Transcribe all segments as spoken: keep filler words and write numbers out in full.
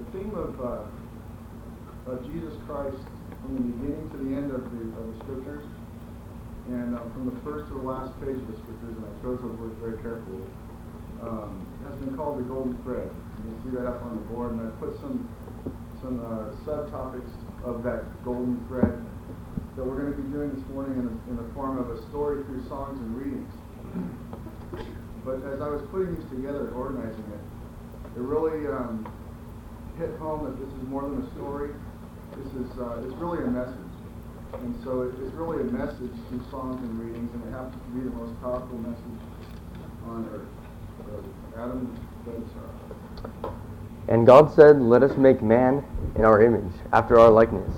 theme of, uh, of Jesus Christ from the beginning to the end of the, of the Scriptures, and uh, from the first to the last page of the Scriptures, and I chose those words very carefully, um, has been called the Golden Thread. And you see that up on the board, and I put some some uh, subtopics of that Golden Thread that we're going to be doing this morning in, a, in the form of a story through songs and readings. But as I was putting these together, organizing it, it really um, hit home that this is more than a story. This is uh, it's really a message, and so it, it's really a message through songs and readings, and it happens to be the most powerful message on earth. So, Adam, let's start. And God said, "Let us make man in our image, after our likeness."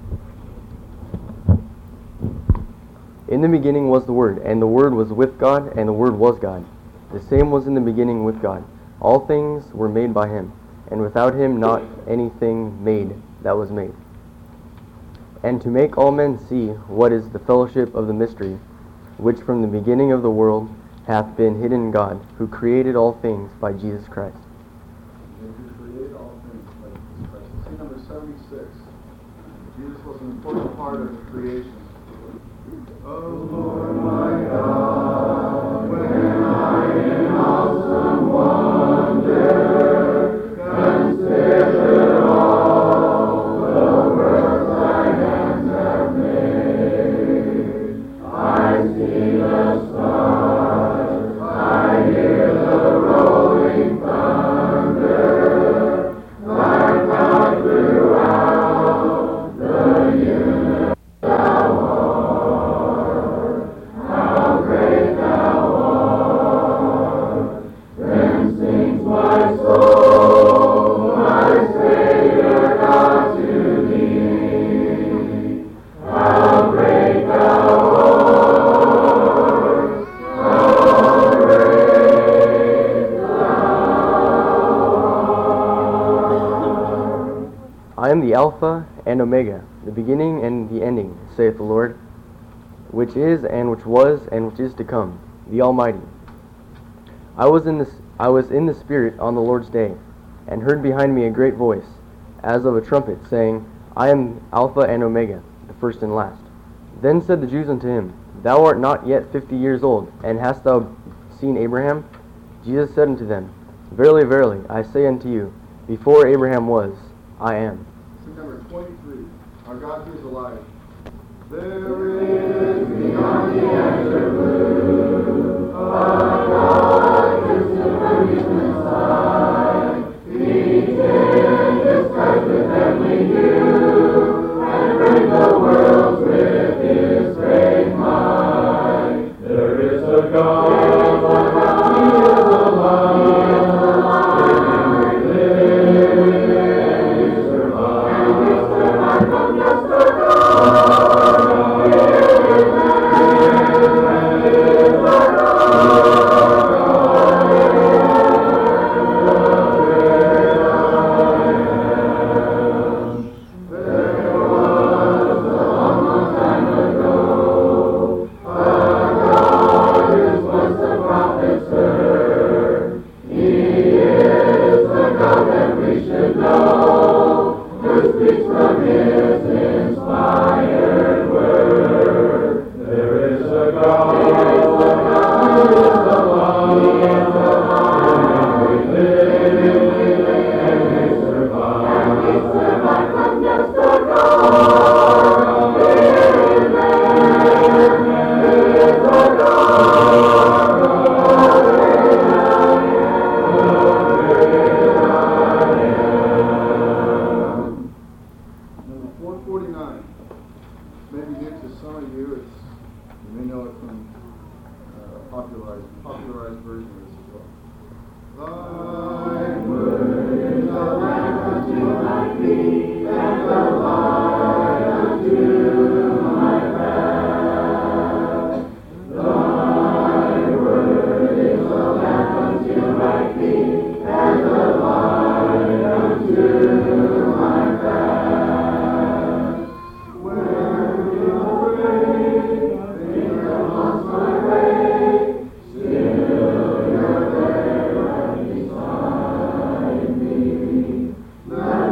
In the beginning was the Word, and the Word was with God, and the Word was God. The same was in the beginning with God. All things were made by him, and without him not anything made that was made. And to make all men see what is the fellowship of the mystery, which from the beginning of the world hath been hidden in God, who created all things by Jesus Christ. And who created all things by Jesus Christ. See number seventy-six. Jesus was an important part of the creation. Oh Lord my God, when I in awesome wonder consider all the works thy hands have made, I see the stars, I hear the rolling thunder, thy power throughout the universe thou art, how great thou art. Then sings my soul, my Savior God to thee, how great thou art, how great thou art. I am the Alpha and Omega, the beginning and the ending, saith the Lord, which is, and which was, and which is to come, the Almighty. I was in the, I was in the Spirit on the Lord's day, and heard behind me a great voice, as of a trumpet, saying, I am Alpha and Omega, the first and last. Then said the Jews unto him, Thou art not yet fifty years old, and hast thou seen Abraham? Jesus said unto them, Verily, verily, I say unto you, before Abraham was, I am. See number twenty-three. Our God who is alive. There is beyond the azure blue a God who sits on human side. He did disguise with heavenly hue and bring the worlds with his great might. There is a God. He is alive. He is alive. We live and we survive. And we survive from yesterday. Still you're there right beside me.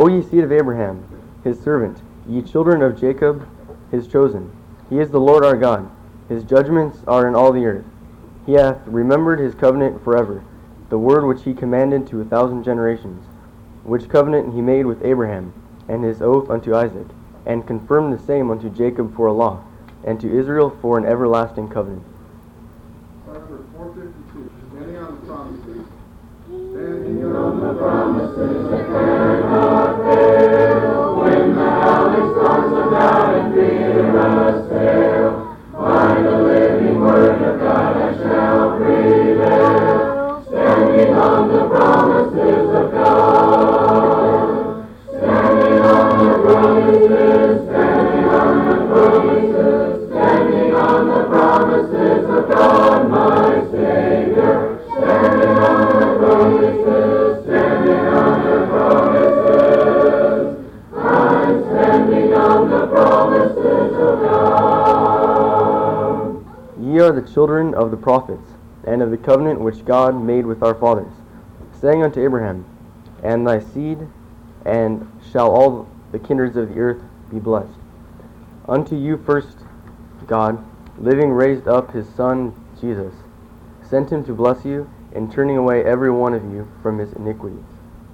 O ye seed of Abraham, his servant, ye children of Jacob, his chosen. He is the Lord our God. His judgments are in all the earth. He hath remembered his covenant forever, the word which he commanded to a thousand generations, which covenant he made with Abraham, and his oath unto Isaac, and confirmed the same unto Jacob for a law, and to Israel for an everlasting covenant. Psalm number four fifty-two, standing on the promises. Standing on the promises that cannot fail, when the howling storms of doubt and fear assail, by the living word of God I shall prevail. Standing on the promises of God. Standing on the promises, standing on the promises, standing on the promises of God, my Savior. Standing on the promises, standing on the promises. I'm standing on the promises of God. Ye are the children of the prophets, and of the covenant which God made with our fathers, saying unto Abraham, and thy seed, and shall all the kindreds of the earth be blessed. Unto you first God, living, raised up his Son Jesus, sent him to bless you, in turning away every one of you from his iniquities.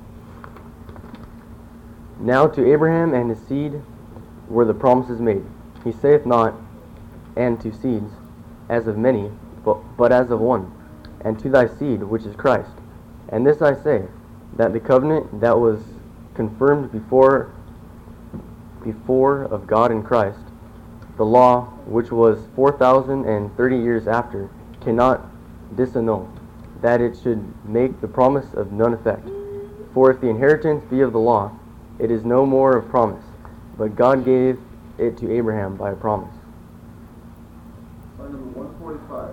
Now to Abraham and his seed were the promises made. He saith not, and to seeds, as of many, but, but as of one, and to thy seed, which is Christ. And this I say, that the covenant that was confirmed before, before of God in Christ, the law, which was four thousand and thirty years after, cannot disannul, that it should make the promise of none effect. For if the inheritance be of the law, it is no more of promise, but God gave it to Abraham by a promise. Psalm number one forty-five.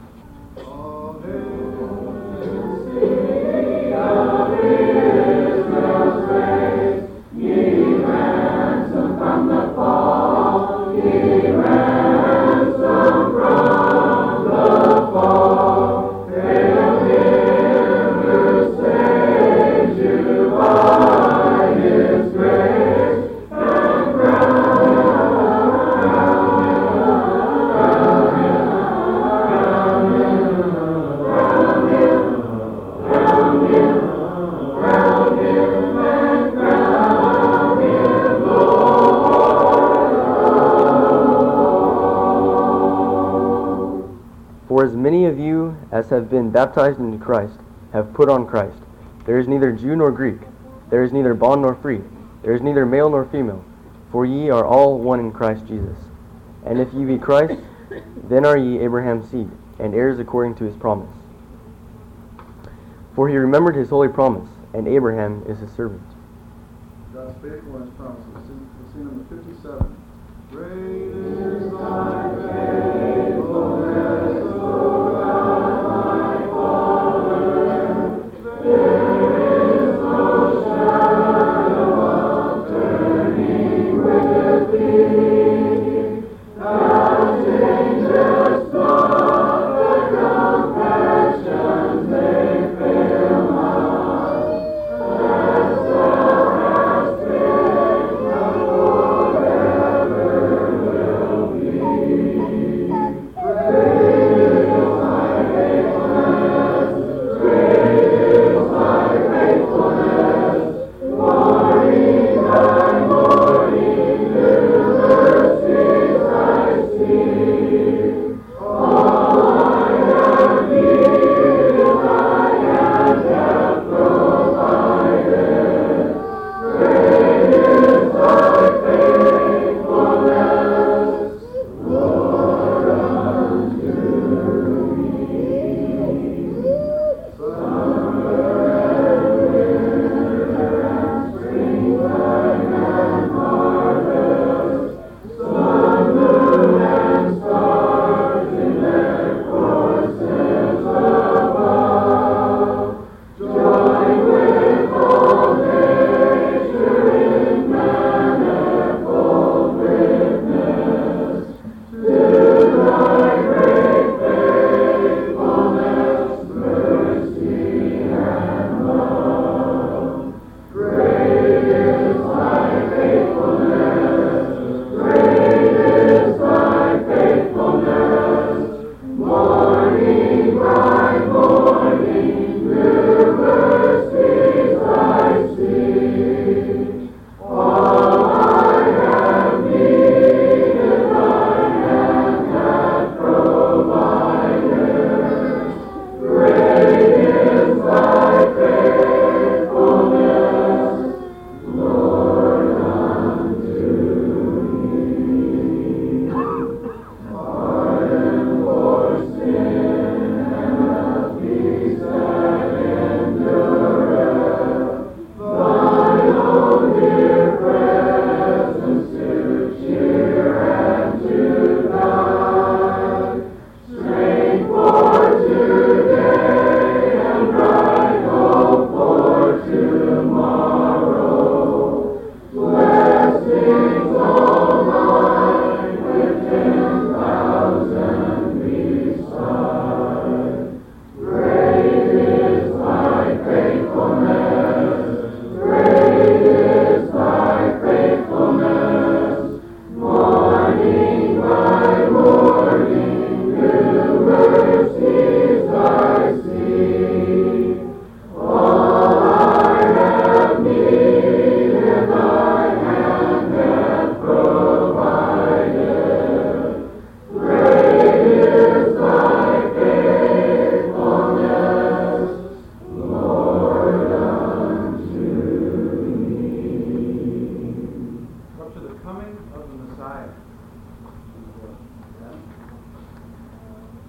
For as many of you as have been baptized into Christ have put on Christ. There is neither Jew nor Greek, there is neither bond nor free, there is neither male nor female, for ye are all one in Christ Jesus. And if ye be Christ, then are ye Abraham's seed, and heirs according to his promise. For he remembered his holy promise, and Abraham is his servant. God's faithful in his promises. We'll sing number fifty-seven. Great is thy faithfulness, O God, my Father. There is no shadow of turning with thee. Thou changest not, thy compassions they fail not. As thou hast been, thou forever will be.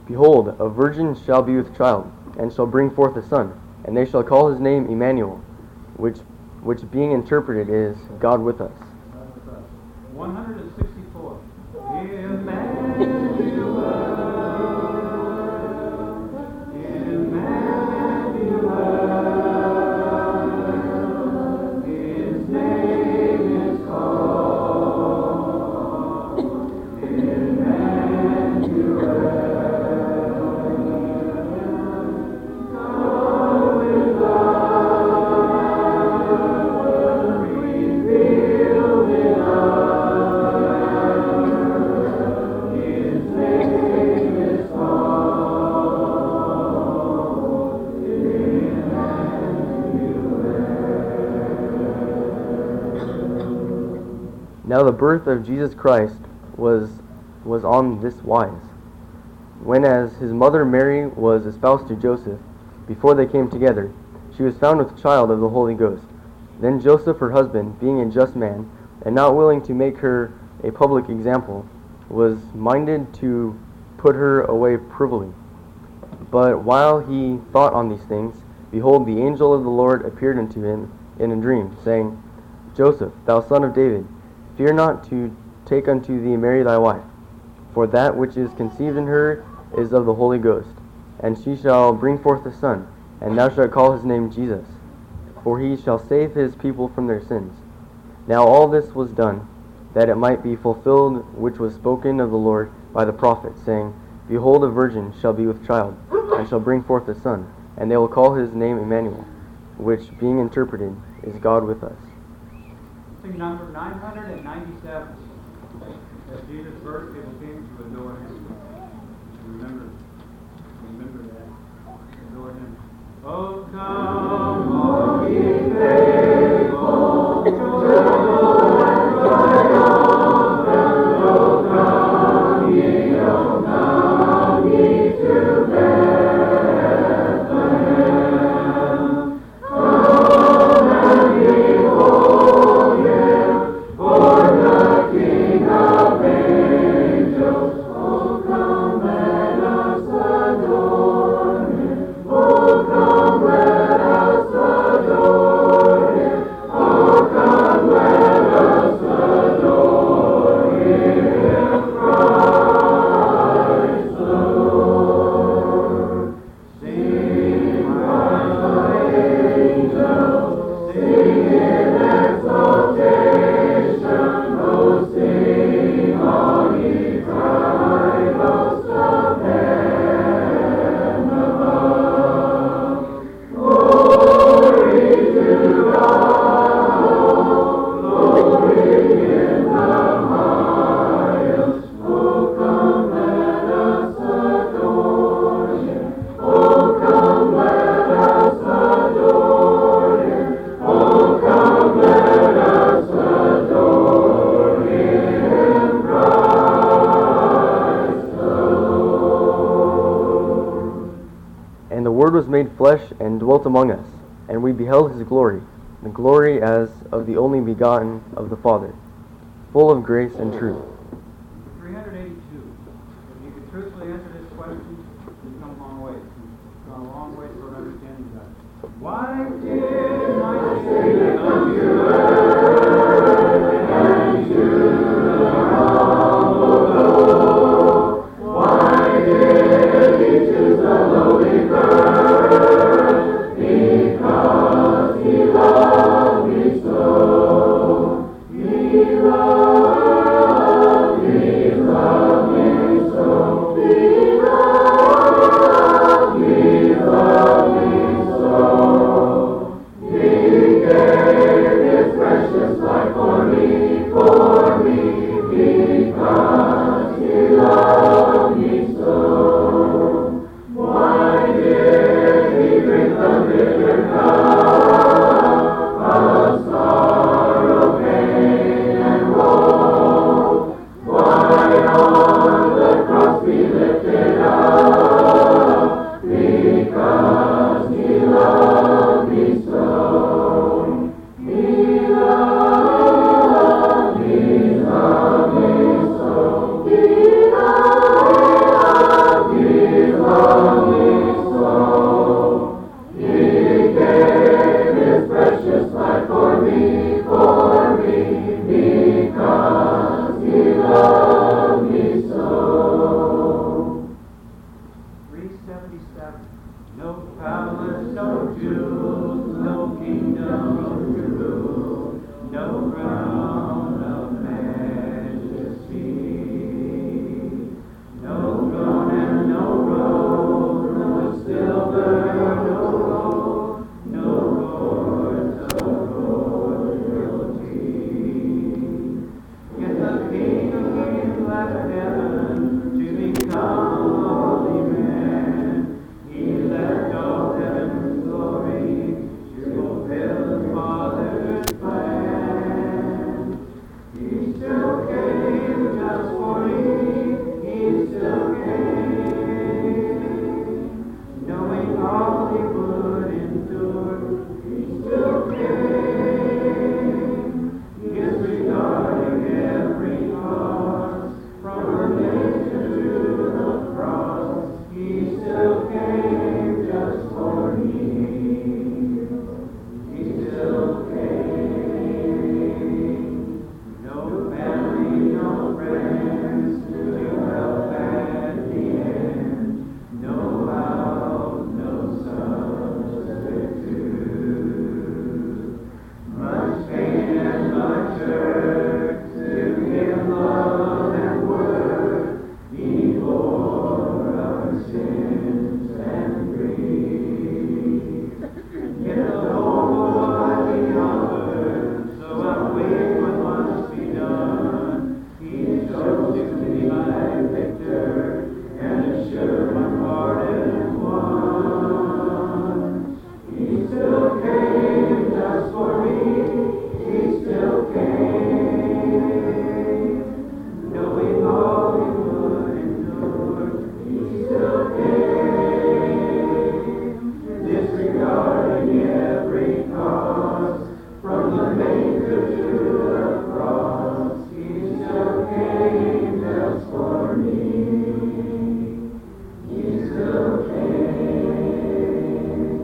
Behold, a virgin shall be with child, and shall bring forth a son, and they shall call his name Emmanuel, which which being interpreted is God with us. one hundred sixty-four. Emmanuel, Emmanuel, his name is called Emmanuel. God with us, revealed in us, his name is called Emmanuel. Now the birth of Jesus Christ was was on this wise. When as his mother Mary was espoused to Joseph, before they came together, she was found with child of the Holy Ghost. Then Joseph, her husband, being a just man, and not willing to make her a public example, was minded to put her away privily. But while he thought on these things, behold, the angel of the Lord appeared unto him in a dream, saying, Joseph, thou son of David, fear not to take unto thee Mary thy wife, for that which is conceived in her is of the Holy Ghost. And she shall bring forth a son, and thou shalt call his name Jesus, for he shall save his people from their sins. Now all this was done, that it might be fulfilled which was spoken of the Lord by the prophet, saying, Behold, a virgin shall be with child, and shall bring forth a son, and they will call his name Emmanuel, which, being interpreted, is God with us. Sing number nine hundred ninety-seven. As Jesus' birth, people came to adore him. Remember, remember that. Adore him. Oh, come, all ye faithful, to triumph, and oh, come ye, oh, come ye to Bethlehem. Come and behold him, for the King of angels. Oh, come, let us adore him. Oh, come, let us adore him. Oh, come, let us adore him, Christ the Lord. Sing, Christ the angels, sing in exaltation. Oh, sing, all ye bright hosts of heaven above. Glory to God, glory in the highest. Oh, come, let us adore him. Oh, come, let us adore him. Oh, come, let us adore him, Christ the Lord. And the Word was made flesh and dwelt among us, and we beheld his glory, the glory as of the only begotten of the Father, full of grace and truth. three hundred eighty-two. If you could truthfully answer this question, you've come a long way. You've gone a long way toward understanding God. Why did my Savior come to earth and to the humble low? Why did he choose the lowly birth? Because he loved me so. He loved me, loved me so. He loved me, loved me so. He gave his precious kingdom to rule, no crown of majesty, no throne and no robe, no silver, no gold, no cords of royalty. Yet the King of Kings left heaven to become a holy man. He left all heaven's glory to fulfill his Father's plan. He still came just for me. He still came, knowing all he would endure. He still came, disregarding every cause, from her nature to the cross. He still came just for me. He still came. No family, no friends to help at the end. No house, no substitute. Much pain and much hurt to give love and worth. He bore our sins and grief. Yet the whole world he offered, so I wait what must be done. He chose to be my victor and assure my pardon won. He still came just for me. He still came, knowing all he would endure. He still came, disregarding every cause, from the manger to the cross. He still came just for me. He still came.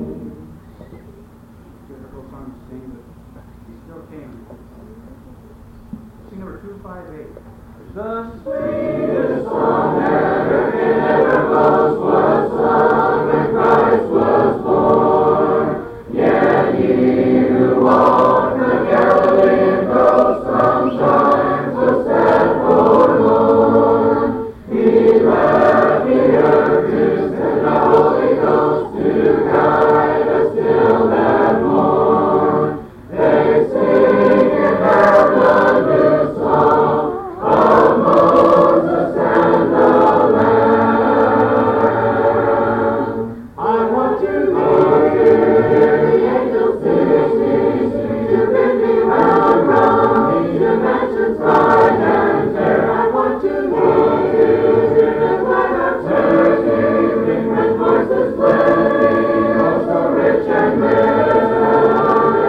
Beautiful song to sing, but he still came. Sing number two five eight. The sweetest song that earth ever was was sung when Christ was born. Yet he who walked the Galilean coast sometimes was sad forlorn. He left the earth to send the Holy Ghost to guide us till that morn. They sing in heaven a new song of Moses and the Lamb. I want to go to hear the angels sing, to bid me welcome to mansions bright and fair. I want to go to hear the choir of churches ring with voices blending, oh so rich and rare.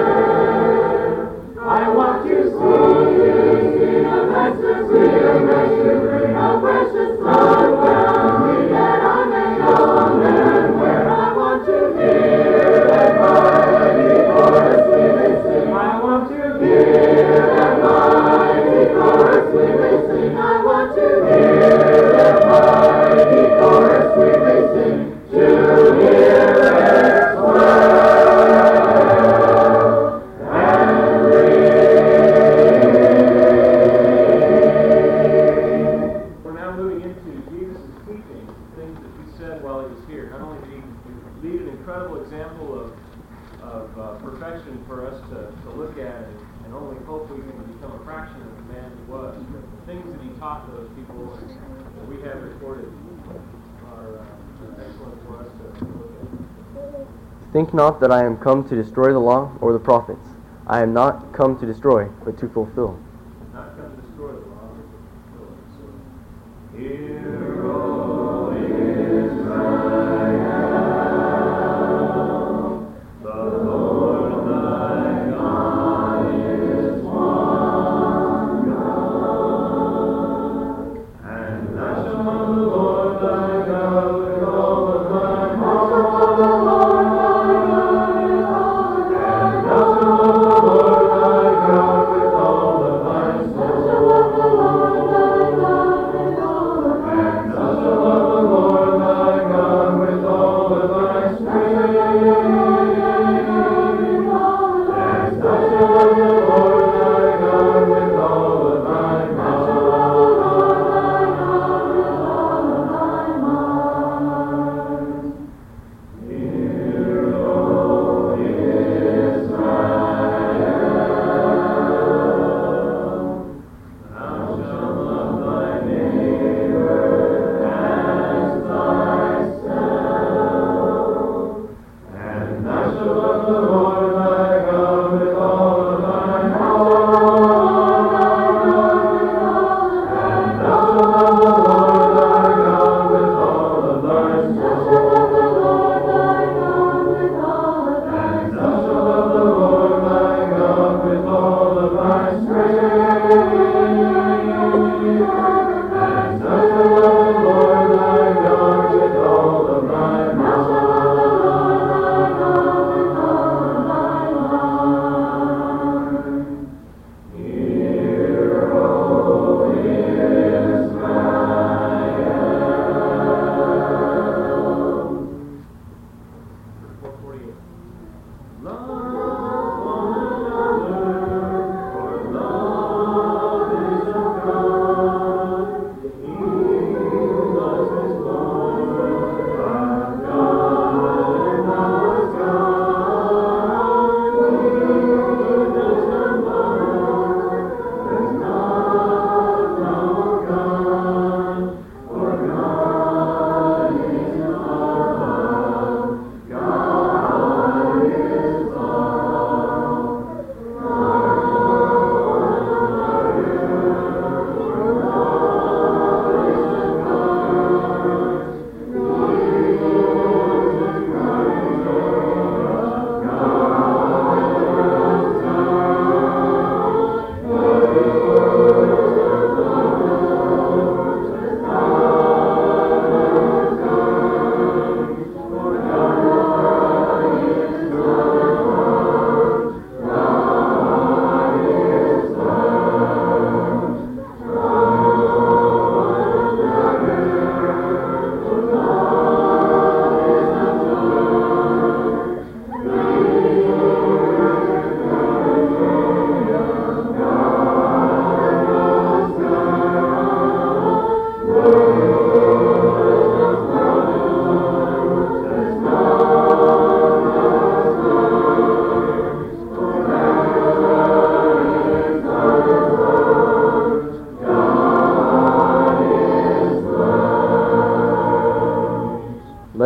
I want to see, see the Master, see the Master bring a precious blood well, me that I may know and where. I want to hear that mighty chorus sweetly sing. I want to hear that mighty chorus sweetly sing. I want to hear that mighty chorus sweetly sing. To hear its swell and We're now moving into Jesus' teaching, things that he said while he was here. Not only did he lead an incredible example of, of uh, perfection for us to, to look at and, and only hope we can become a fraction of the man he was, but the things that he taught those people that we have recorded are uh, excellent for us to look at. Think not that I am come to destroy the law or the prophets. I am not come to destroy, but to fulfill. Not come to destroy the law, but to fulfill it. So, Hear, O Israel, the Lord thy God is one God, and thou shalt love the Lord thy God with all of thy heart, and thou shalt love the Lord thy God with all of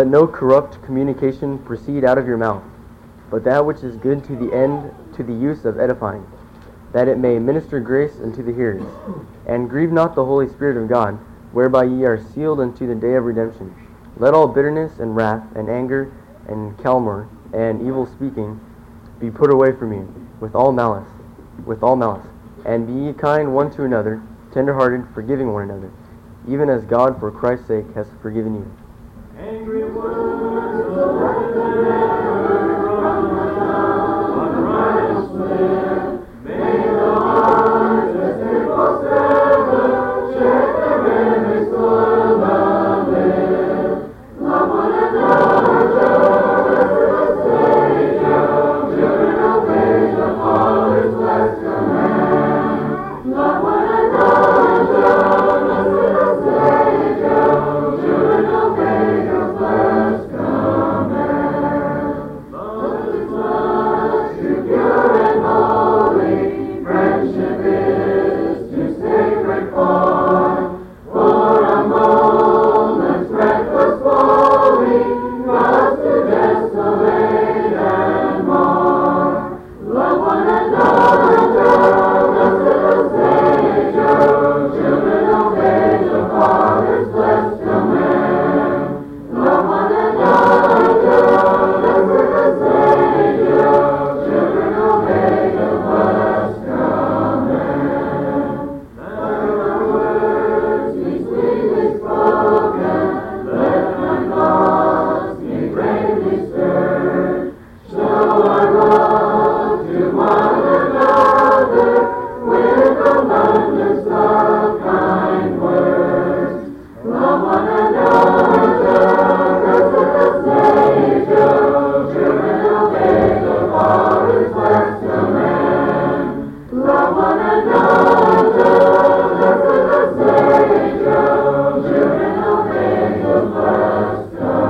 Let no corrupt communication proceed out of your mouth, but that which is good to the end, to the use of edifying, that it may minister grace unto the hearers. And grieve not the Holy Spirit of God, whereby ye are sealed unto the day of redemption. Let all bitterness and wrath and anger and clamor and evil speaking be put away from you, with all malice, with all malice. And be ye kind one to another, tender-hearted, forgiving one another, even as God for Christ's sake has forgiven you. Angry words of wrath and anger from the mouth of righteous men, may the heart as they forever check their enemies soil the live. Love one another, just as the Savior, children obey the Father's blessed command. Love one another, just as the Savior, children obey the blessed command. Love is much too pure and holy, friendship is too sacred for, for a moment's reckless folly, goes to desolate and more. Love one another, just as the Savior, children obey the Father's blessed command. Love one another, just as the Savior, children obey the blessed command. Let your words be sweetly spoken, let my thoughts be bravely stirred. Show our love to one another with abundance of kind words. Love one another, just as the Savior, children obey the Father's blessed command. Love one another, just as the Savior, children obey the blessed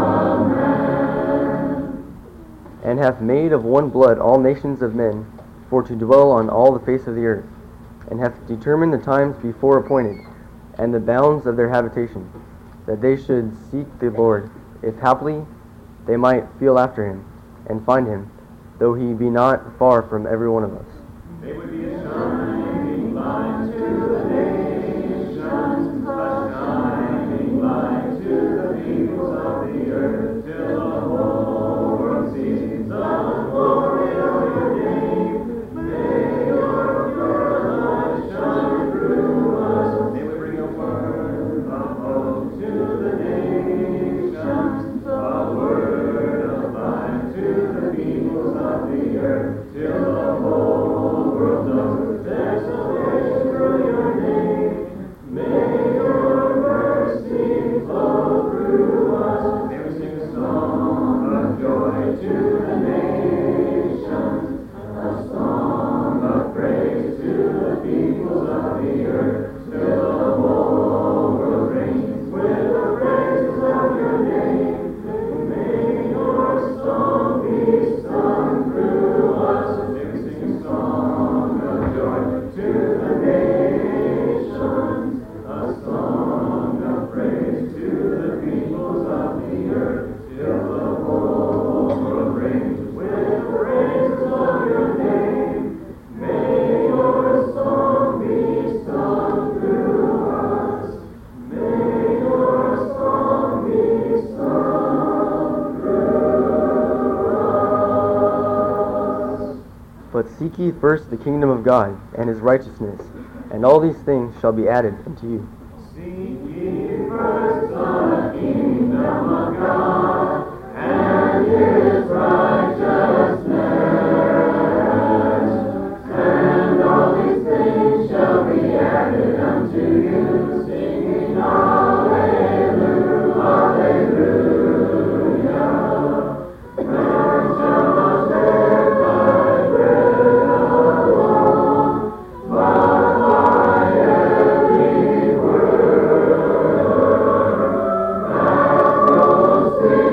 command. And hath made of one blood all nations of men, for to dwell on all the face of the earth, and hath determined the times before appointed, and the bounds of their habitation, that they should seek the Lord, if haply they might feel after him, and find him, though he be not far from every one of us. They would be a shining light to the nations, a shining light to the peoples of the earth, till the whole world sees the glory of your name. May your light shine through us. They would bring a word of hope to the nations, a word of life to the peoples of the earth, till the whole world knows there's salvation through your name. May your mercy flow through us. May we sing a song of joy to the nations, a song of praise to the peoples of the earth, till the whole world rings with the praises of your name. May your song be sung through us. May we sing a song of joy to the nations, a song of praise to the peoples of the earth, till the whole world rings with the praises of your name. May your song be sung through us. May your song be sung through us. But seek ye first the kingdom of God, and his righteousness, and all these things shall be added unto you. Seek ye first the kingdom of God and his righteousness, and all these things shall be added unto you. Singing Hallelujah, Hallelujah. Man shall not live by bread alone, but by every word that proceeds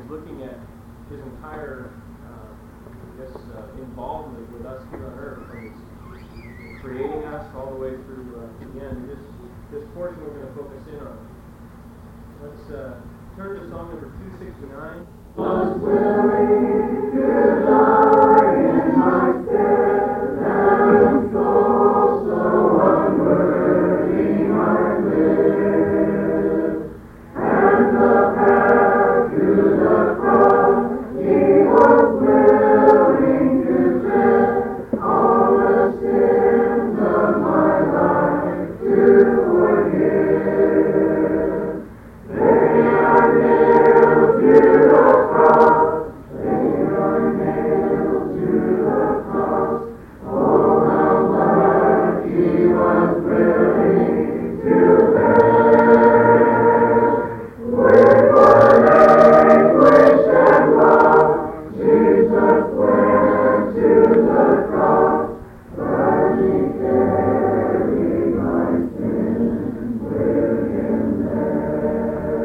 he's looking at his entire, uh, I guess, uh, involvement with us here on earth, from his creating us all the way through uh, to the end. This, this portion we're going to focus in on. Let's uh, turn to Psalm number two sixty-nine. Was willing to die in my stead, and soul so unworthy I live. And the path to the cross he was willing to tread, all the sins of my life to forgive. They are nailed to the cross, they are nailed to the cross. Oh, how much he was willing to bear. With what anguish and love, Jesus went to the cross, but he carried my sin with him there.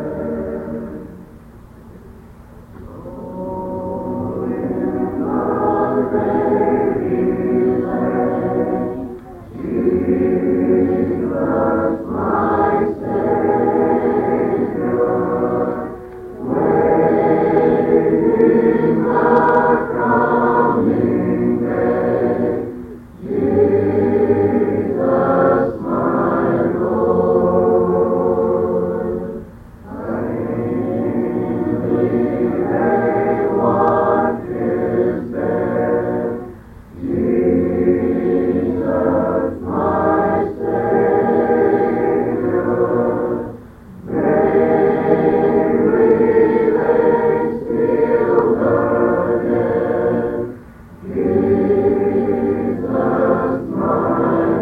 Oh, in the baby lay, Jesus, my Savior, waiting the crowning day. Jesus, my Lord, plainly they want his death. Jesus, my Savior, vainly they steal the dead. Jesus, my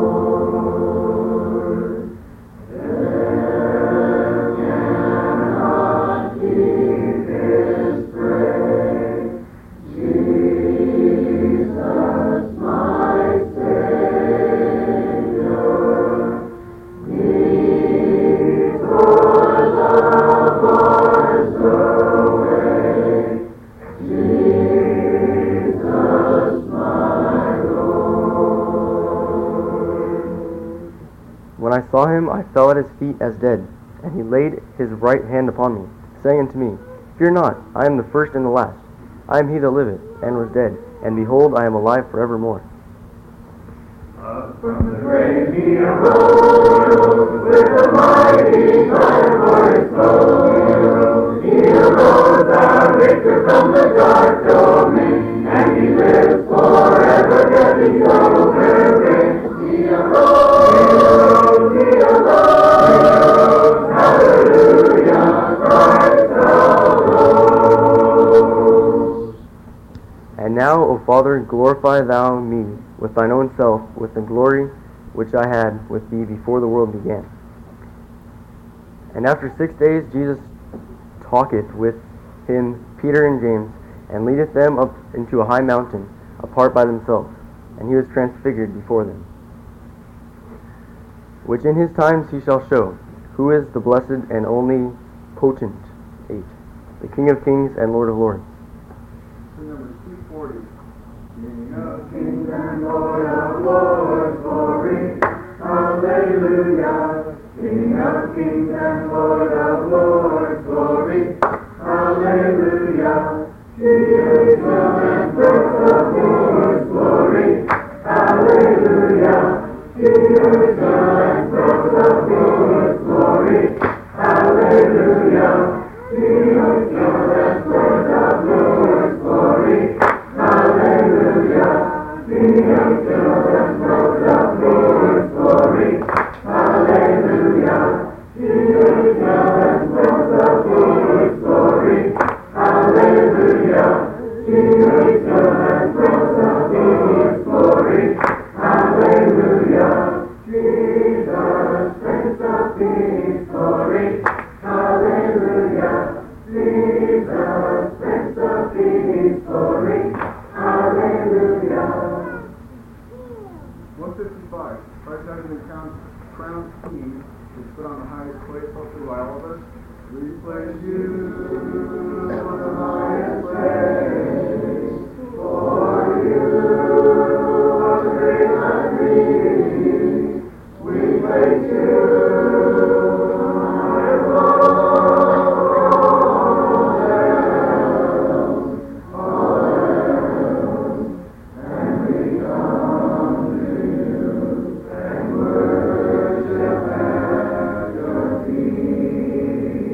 Lord, death cannot keep his prey. Jesus, my Savior, he tore the bars away. Jesus, my Lord. When I saw him, I fell at his feet as dead, and he laid his right hand upon me, saying unto me, Fear not, I am the first and the last. I am he that liveth, and was dead, and behold, I am alive forevermore. Up from the grave he arose, with a mighty cry for his soul. He arose our victor from the dark domain, and he lives forever, death is over. He arose, he arose, hallelujah, Christ arose. And now, O Father, glorify thou me with thine own self, with the glory which I had with thee before the world began. And after six days Jesus talketh with him, Peter and James, and leadeth them up into a high mountain, apart by themselves, and he was transfigured before them. Which in his times he shall show, who is the blessed and only potent, eight, the King of kings and Lord of lords. Number two forty. King of kings and Lord of lords, glory, hallelujah. King of kings and Lord of lords, glory, hallelujah. He is the and Prince of lords, glory, hallelujah. He is the and Prince of lords, glory, hallelujah. He is the and Prince of lords, glory, hallelujah. He is the and Prince of lords, glory, hallelujah. He is the and Prince of lords, glory, hallelujah. He is the and Prince of lords, glory, hallelujah. Jesus, Prince of peace, glory, hallelujah. Jesus, Prince of peace, glory, hallelujah. one fifty-five. Christ having been crowned, crowned king is put on the highest place hosted by all of us. We praise you for the highest praise, for you are the great high priest. We praise you, my Lord, all else, all else, and we come to you and worship at your feet.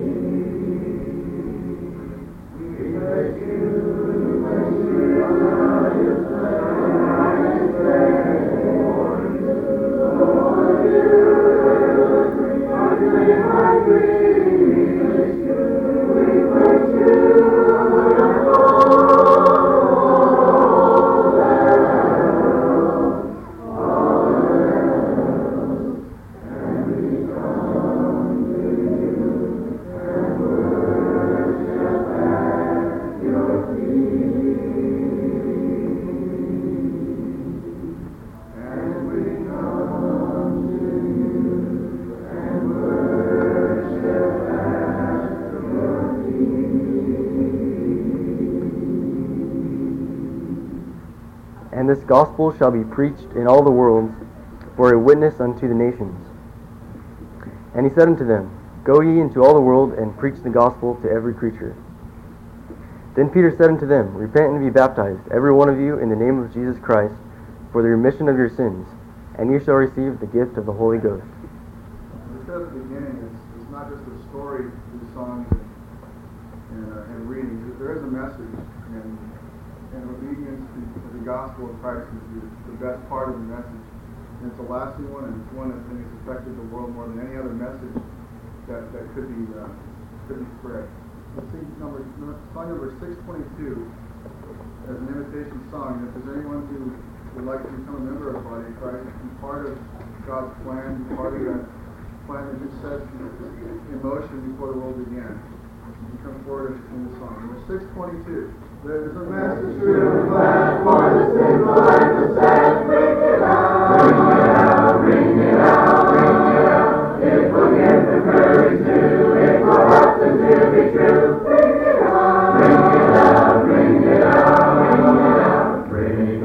We praise you, praise you on the highest place, highest place, for you, for you, our great high priest. We praise you, our all else, all else, and we come to you and worship at your feet. And we come to you and worship at your feet. And this gospel shall be preached in all the world for a witness unto the nations. And he said unto them, Go ye into all the world, and preach the gospel to every creature. Then Peter said unto them, Repent and be baptized, every one of you, in the name of Jesus Christ, for the remission of your sins, and ye shall receive the gift of the Holy Ghost. As I said at the beginning, it's, it's not just a story through songs and, and, uh, and reading. There is a message, and, and obedience to, to the gospel of Christ is the, the best part of the message. And it's a lasting one, and it's one that I think has affected the world more than any other message that, that could be uh, could be spread. Let's see number, song number six twenty-two as an invitation song. And if there's anyone who would like to become a member of the body of Christ, be part of God's plan, be part of that plan that He set in motion before the world began, you come forward in the song. Number six twenty-two. There's a message true and glad for the sinful and the sad. Bring it out, bring it out, bring it out, bring it out. It will give the courage to, it will help them to be true. Bring it out, bring it out, bring it out, bring it out, bring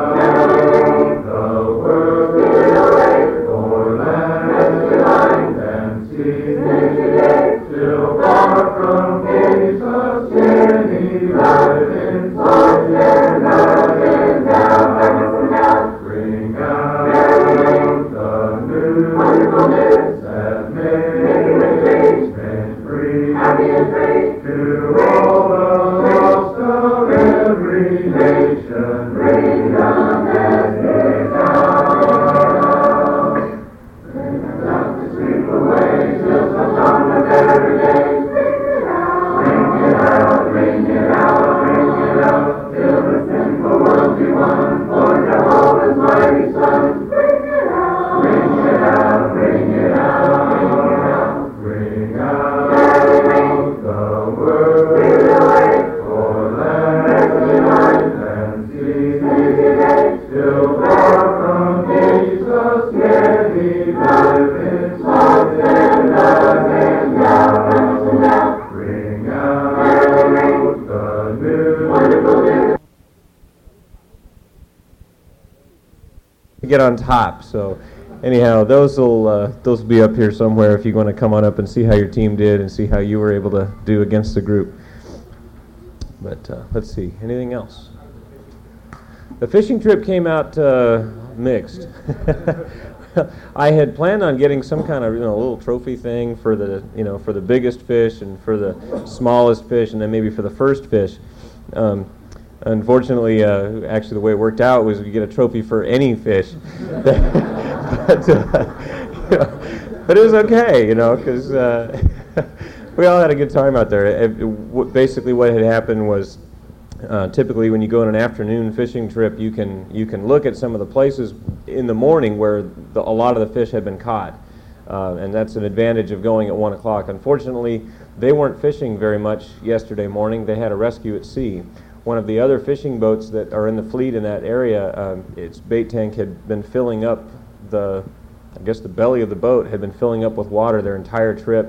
out the word. Bring it away for land, land and sea. Bring it away, still far from Jesus, any life inside and out and down, and out. Bring out the new wonderfulness that makes men free, happy and free, to all the lost of every nation. Bring the message out. Bring us out to sweep away till some dawn of better days. Bring it out, bring it out, bring it out, till the sinful world be won for Jehovah's mighty Son. Bring it out, bring it out, bring it out, bring it out, bring out the word. Bring it away for land, life and sea. Still far from Jesus, yet He lives inside and up and down and down. Bring out the new wonderful news. Get on top. So anyhow, those will uh, those will be up here somewhere if you want to come on up and see how your team did and see how you were able to do against the group. But uh, let's see, anything else? The fishing trip came out uh, mixed. I had planned on getting some kind of, you know, little trophy thing for the, you know, for the biggest fish and for the smallest fish, and then maybe for the first fish. Um, unfortunately, uh, actually, the way it worked out was you get a trophy for any fish. but, uh, you know, but it was okay, you know, because uh, we all had a good time out there. It, it, basically, what had happened was. Uh, typically, when you go on an afternoon fishing trip, you can you can look at some of the places in the morning where the, a lot of the fish had been caught, uh, and that's an advantage of going at one o'clock. Unfortunately, they weren't fishing very much yesterday morning. They had a rescue at sea. One of the other fishing boats that are in the fleet in that area, um, its bait tank had been filling up the, I guess the belly of the boat had been filling up with water their entire trip.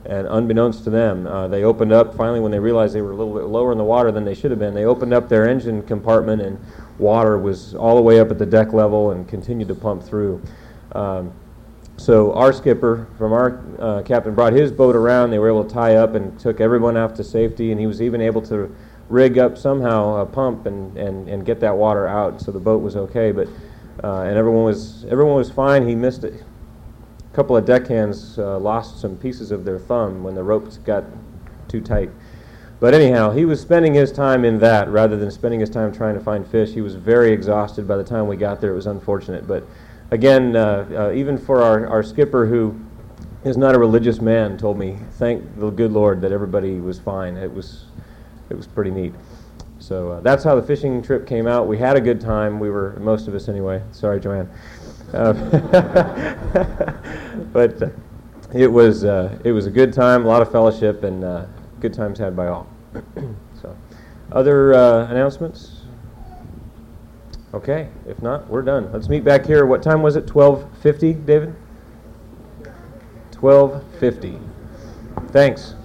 And unbeknownst to them, uh, they opened up, finally when they realized they were a little bit lower in the water than they should have been, they opened up their engine compartment and water was all the way up at the deck level and continued to pump through. Um, so our skipper from our uh, captain brought his boat around. They were able to tie up and took everyone off to safety, and he was even able to rig up somehow a pump and, and, and get that water out, so the boat was okay. But uh, and everyone was everyone was fine. He missed it. A couple of deckhands uh, lost some pieces of their thumb when the ropes got too tight. But anyhow, he was spending his time in that rather than spending his time trying to find fish. He was very exhausted by the time we got there. It was unfortunate. But again, uh, uh, even for our, our skipper, who is not a religious man, told me, thank the good Lord that everybody was fine. It was, it was pretty neat. So uh, that's how the fishing trip came out. We had a good time. We were, most of us anyway. Sorry, Joanne. Uh, but uh, it was uh, it was a good time, a lot of fellowship, and uh, good times had by all. So, other uh, announcements? Okay, if not, we're done. Let's meet back here. What time was it? twelve fifty, David? twelve fifty. Thanks.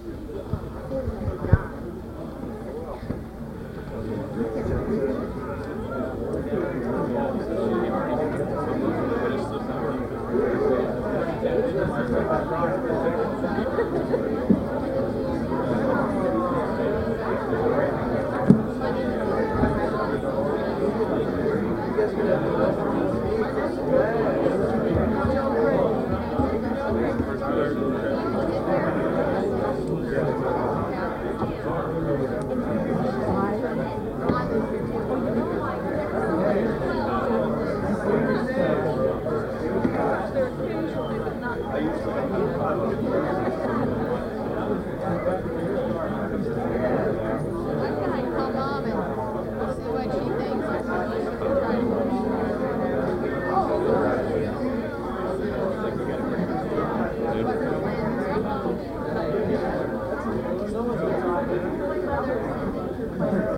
Thank you.